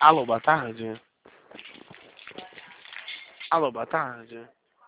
Alô, boa tarde. Alô, boa tarde.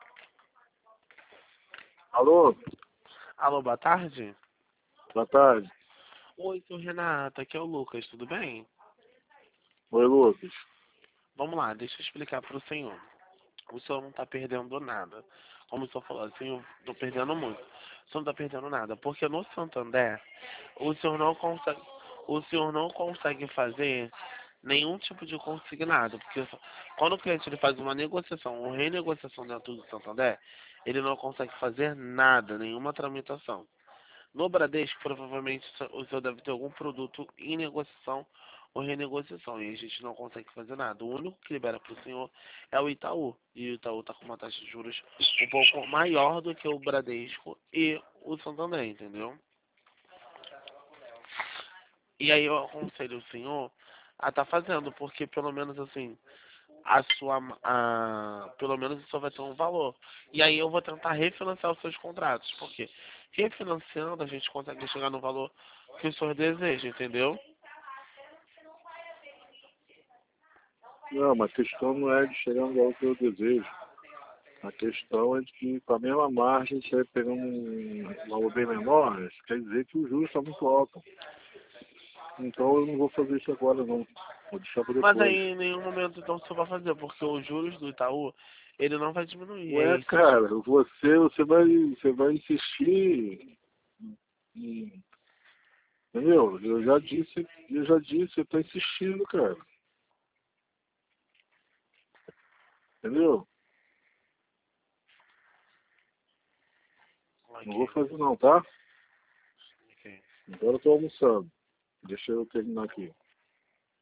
Alô, Alô, boa tarde. boa tarde. Oi, sou Renata, aqui é o Lucas, tudo bem? Oi, Lucas. Vamos lá, deixa eu explicar para o senhor. O senhor não está perdendo nada. Como o senhor falou, assim, eu estou perdendo muito. O senhor não está perdendo nada, porque no Santander, o senhor não consegue, o senhor não consegue fazer nenhum tipo de consignado. Porque quando o cliente ele faz uma negociação ou renegociação dentro do Santander, ele não consegue fazer nada, nenhuma tramitação. No Bradesco, provavelmente o senhor deve ter algum produto em negociação ou renegociação e a gente não consegue fazer nada. O único que libera para o senhor é o Itaú. E o Itaú está com uma taxa de juros um pouco maior do que o Bradesco e o Santander, entendeu? E aí eu aconselho o senhor a estar fazendo, porque pelo menos assim, pelo menos o senhor vai ter um valor. E aí eu vou tentar refinanciar os seus contratos, porque refinanciando a gente consegue chegar no valor que o senhor deseja, entendeu? Não, mas a questão não é de chegar no valor que eu desejo. A questão é de que com a mesma margem, você vai pegar um valor bem menor, isso quer dizer que o juros está muito alto. Então eu não vou fazer isso agora não. Vou deixar para Mas depois. aí em nenhum momento então o senhor vai fazer, porque os juros do Itaú, ele não vai diminuir. É Ué, isso. cara, você vai insistir. em- Entendeu? Eu já disse, eu tô insistindo, cara. Entendeu? Não vou Ok, fazer não, tá? ok. Agora eu tô almoçando. Deixa eu terminar aqui.